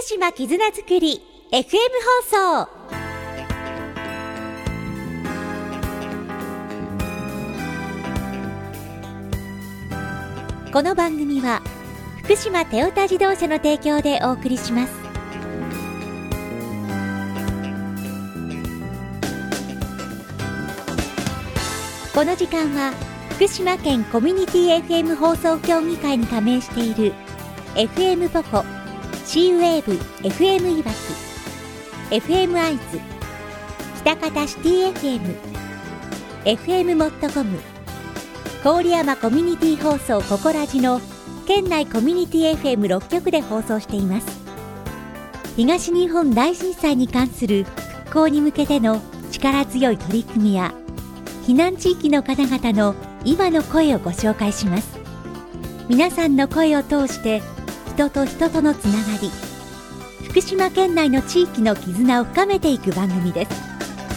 島絆づくり FM 放送。この番組は福島テオタ自動車の提供でお送りします。この時間は福島県コミュニティ FM 放送協議会に加盟している FM ポコ、C ウェーブ FM いわき、FM アイズ、北方シティ FM、FM モットコム、郡山コミュニティ放送ココラジの県内コミュニティ FM6 局で放送しています。東日本大震災に関する復興に向けての力強い取り組みや避難地域の方々の今の声をご紹介します。皆さんの声を通して人と人とのつながり、福島県内の地域の絆を深めていく番組です。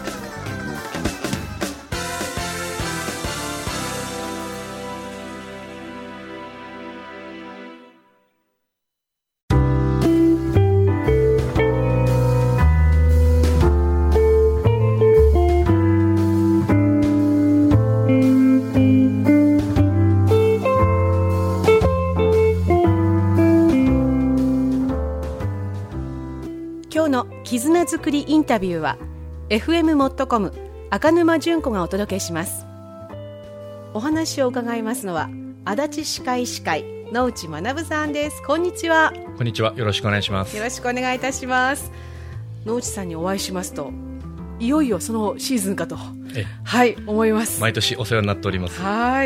絆づくりインタビューは FM モットコム赤沼純子がお届けします。お話を伺いますのは足立歯科医師会野内学さんです。こんにちは。 こんにちは。よろしくお願いします。 よろしくお願いいたします。野内さんにお会いしますといよいよそのシーズンかと思います。 毎年お世話になっております。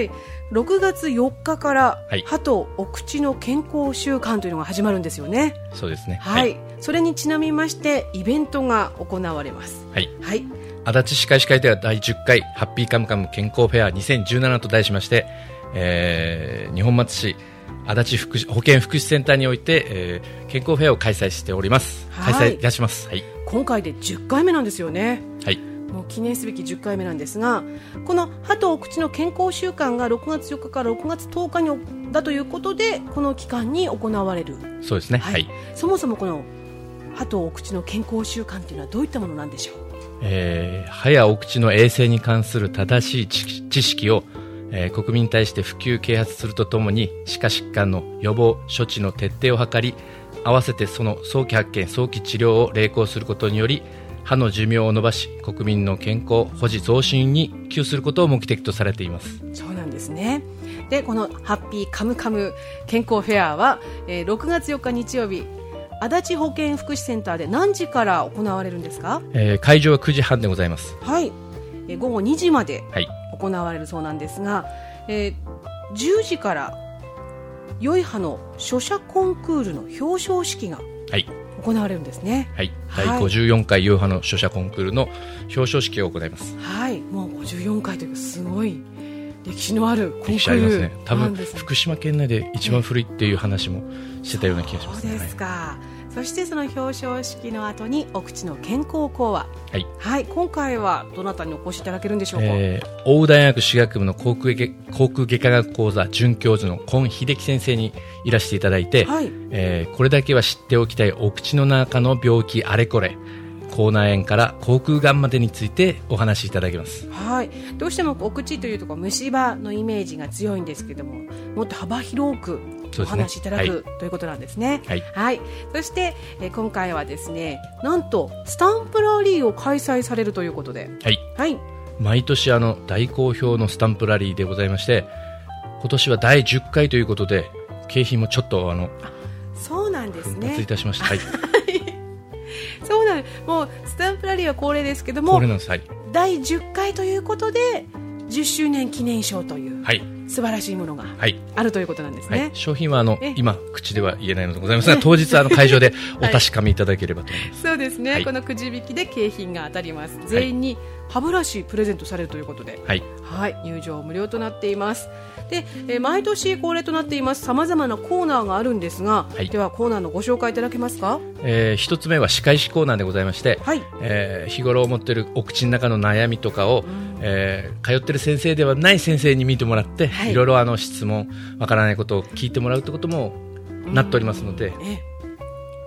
6月4日から歯とお口の健康週間というのが始まるんですよね。 そうですね。 それにちなみましてイベントが行われます。 足立歯科医師会では第10回ハッピーカムカム健康フェア2017と題しまして、二本松市足立保健福祉センターにおいて、健康フェアを開催しております。開催いたします。 今回で10回目なんですよね。もう記念すべき10回目なんですが、この歯とお口の健康週間が6月4日から6月10日にだということでこの期間に行われる。 そうですね。 そもそもこの歯とお口の健康習慣というのはどういったものなんでしょう。 歯やお口の衛生に関する正しい知識を、国民に対して普及啓発するとともに歯科疾患の予防処置の徹底を図り、合わせてその早期発見早期治療を励行することにより歯の寿命を伸ばし国民の健康保持増進に寄与することを目的とされています。 そうなんですね。でこのハッピーカムカム健康フェアは、6月4日日曜日足立保健福祉センターで何時から行われるんですか。 会場は9時半でございます。 午後2時まで行われるそうなんですが、10時から良い歯の書写コンクールの表彰式が行われるんですね。 第54回良い歯の書写コンクールの表彰式を行います。 もう54回というすごい歴史のあるコンクール。歴史ありますね。 多分福島県内で一番古いっていう話もしてたような気がします。 そうですか。そしてその表彰式の後にお口の健康講話。今回はどなたにお越しいただけるんでしょうか。 大宇大学歯学部の口腔外科学講座准教授の今秀樹先生にいらしていただいて、これだけは知っておきたいお口の中の病気あれこれ、口内炎から口腔がんまでについてお話しいただきます。 どうしてもお口というと虫歯のイメージが強いんですけども、もっと幅広くお話しいただく、ということなんですね。そして、今回はですね、なんとスタンプラリーを開催されるということで、 毎年大好評のスタンプラリーでございまして、今年は第10回ということで景品もちょっとそうなんですね。 奮発いたしました。 そうなんです。もうスタンプラリーは恒例ですけども、第10回ということで10周年記念賞という素晴らしいものがあるということなんですね。 商品は今口では言えないのでございますが、当日会場でお確かめいただければと思います。 そうですね。このくじ引きで景品が当たります。全員に歯ブラシプレゼントされるということで、入場無料となっています。で、毎年恒例となっていますさまざまなコーナーがあるんですが、ではコーナーのご紹介いただけますか。 一つ目は歯科医師コーナーでございまして、日頃思っているお口の中の悩みとかを、通っている先生ではない先生に見てもらって、いろいろ質問わからないことを聞いてもらうということもなっておりますので、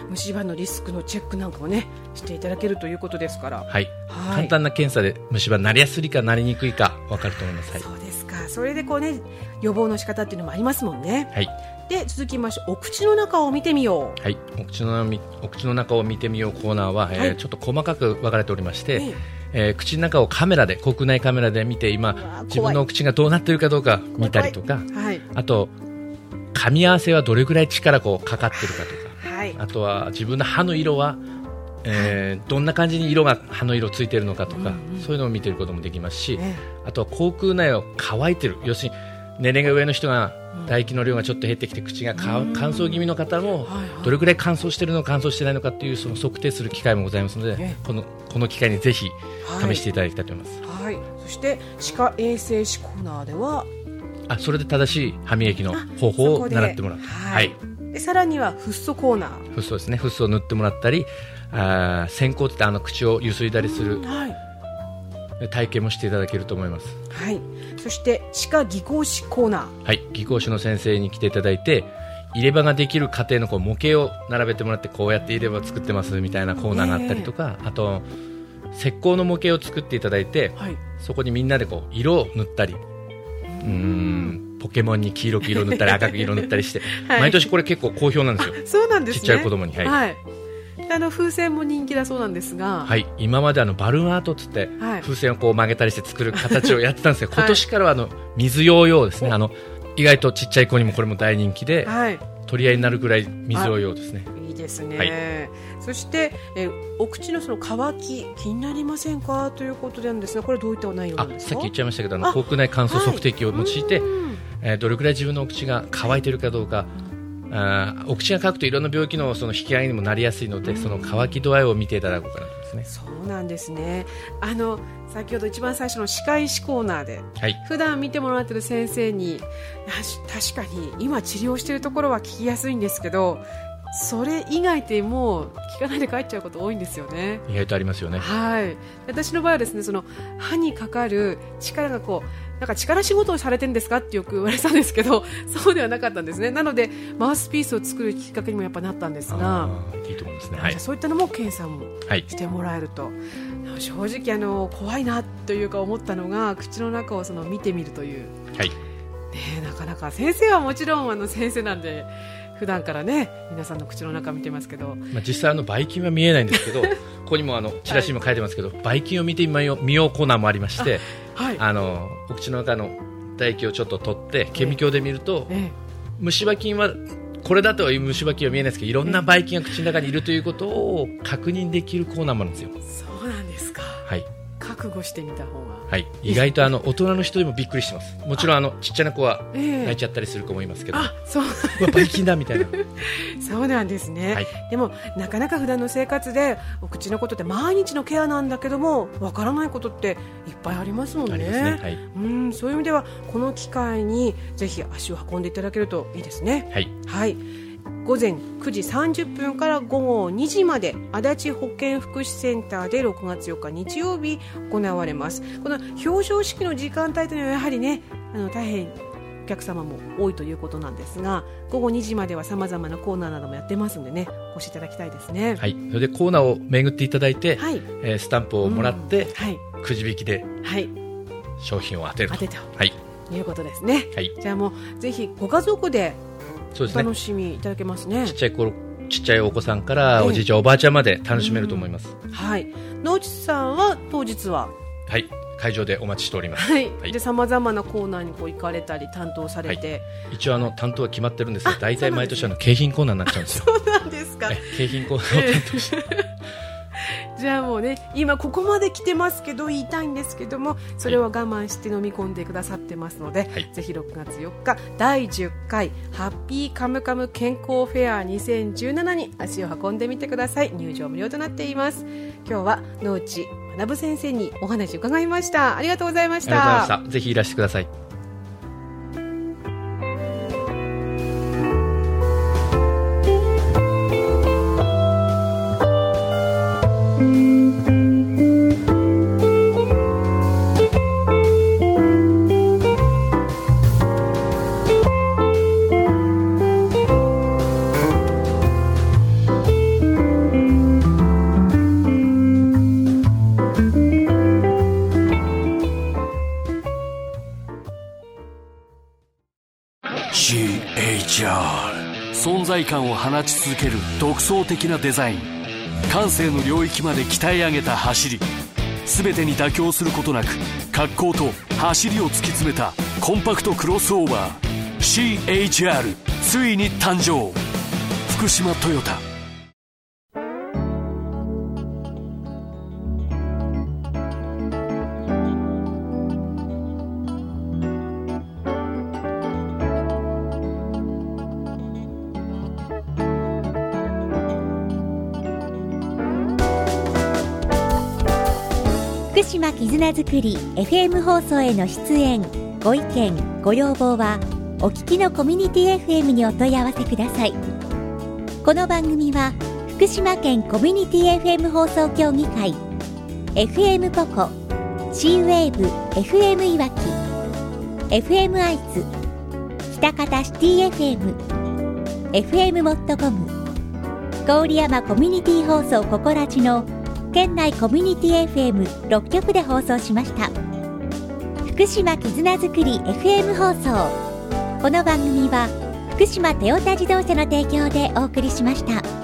虫歯のリスクのチェックなんかもねしていただけるということですから、 はい、簡単な検査で虫歯になりやすいかなりにくいか分かると思います。 そうですか。それでこうね予防の仕方っていうのもありますもんね。 はい。 で続きましてお口の中を見てみよう。 はい、お口の中を見てみようコーナーは、はい、ちょっと細かく分かれておりまして、口の中を国内カメラで見て今自分のお口がどうなっているかどうか見たりとか、はい、あと噛み合わせはどれぐらい力かかっているかとか、はい、あとは自分の歯の色は、どんな感じに歯の色ついているのかとか、そういうのを見ていることもできますし、あとは口腔内を乾いている、要するに年齢が上の人が唾液の量がちょっと減ってきて口が乾燥気味の方もどれくらい乾燥しているのか乾燥していないのかというその測定する機会もございますので、この機会にぜひ試していただきたいと思います。 はい、そして歯科衛生士コーナーではそれで正しい歯磨きの方法を習ってもらう。 はい、でさらにはフッ素コーナー、 フッ素ですね。フッ素を塗ってもらったり、洗口って口をゆすいだりする、体験もしていただけると思います。 はい、そして歯科技工士コーナー、 はい、技工士の先生に来ていただいて入れ歯ができる過程の模型を並べてもらってこうやって入れ歯を作ってますみたいなコーナーがあったりとか、あと石膏の模型を作っていただいて、そこにみんなで色を塗ったり、ポケモンに黄色く色塗ったり赤く色塗ったりして、毎年これ結構好評なんですよ。 そうなんですね。 ちっちゃい子供に。 風船も人気だそうなんですが、 はい、今までバルーンアートって言って、風船を曲げたりして作る形をやってたんですけど、今年からは水ヨーヨーですね。意外とちっちゃい子にもこれも大人気で、取り合いになるぐらい水ヨーヨーですね。 いいですね。そして、お口の乾き気になりませんかということなんですが、これどういった内容なんですか？ さっき言っちゃいましたけど、口腔内乾燥測定器を用いて、どれくらい自分のお口が乾いているかどうか、お口が乾くといろんな病気の引き上げにもなりやすいので、その乾き度合いを見ていただこうかなとですね。 そうなんですね。先ほど一番最初の歯科医師コーナーで、普段見てもらっている先生に確かに今治療しているところは聞きやすいんですけど、それ以外ってもう聞かないで帰っちゃうこと多いんですよね。 意外とありますよね。 はい、私の場合はですね、その歯にかかる力がなんか力仕事をされてるんですかってよく言われたんですけど、そうではなかったんですね。なのでマウスピースを作るきっかけにもやっぱなったんですが、 いいと思いますね。 そういったのも検査もしてもらえると、正直怖いなというか思ったのが、口の中を見てみるという、なかなか先生はもちろん先生なんで普段からね皆さんの口の中見てますけど、 実際ばい菌は見えないんですけどここにもチラシにも書いてますけど、ばい菌を見てみようコーナーもありまして、お口の中の唾液をちょっと取って顕微鏡で見ると、虫歯菌はこれだという虫歯菌は見えないですけど、いろんなばい菌が口の中にいるということを確認できるコーナーもあるんですよ。 そうなんですか。 はい、 覚悟してみた方が、 意外と大人の人でもびっくりしてます。もちろんちっちゃな子は泣いちゃったりする子もいますけど、ばい菌だみたいなそうなんですね。でもなかなか普段の生活でお口のことって毎日のケアなんだけどもわからないことっていっぱいありますもんね。そういう意味ではこの機会にぜひ足を運んでいただけるといいですね。午前9時30分から午後2時まで足立保健福祉センターで6月4日日曜日行われます。この表彰式の時間帯というのはやはりね大変お客様も多いということなんですが、午後2時までは様々なコーナーなどもやってますのでね、お越しいただきたいですね。 それでコーナーを巡っていただいて、スタンプをもらって、くじ引きで商品を当てるということですね。じゃあもうぜひご家族でお楽しみいただけますね。 ちっちゃいお子さんからおじいちゃんおばあちゃんまで楽しめると思います。 野内さんは当日は会場でお待ちしております。 で様々なコーナーに行かれたり担当されて、 一応担当は決まってるんですが、大体毎年景品コーナーになっちゃうんですよ。 そうなんですか。 景品コーナーを担当してじゃあもうね、今ここまで来てますけど言いたいんですけども、それを我慢して飲み込んでくださってますので、ぜひ6月4日第10回ハッピーカムカム健康フェア2017に足を運んでみてください。入場無料となっています。今日は野内学先生にお話伺いました。ありがとうございました。 ぜひいらしてください。 在感を放ち続ける独創的なデザイン、感性の領域まで鍛え上げた走り、全てに妥協することなく格好と走りを突き詰めたコンパクトクロスオーバー CHR ついに誕生。福島トヨタ。 福島絆づくり FM 放送への出演、ご意見ご要望はお聞きのコミュニティ FM にお問い合わせください。この番組は福島県コミュニティ FM 放送協議会、 FM ポコ、 C-WAVE FM いわき、 FM 愛知、喜多方シティ FM、 FM モットコム、郡山コミュニティ放送ココラジの県内コミュニティ FM6 局で放送しました。福島絆づくり FM 放送。この番組は福島トヨタ自動車の提供でお送りしました。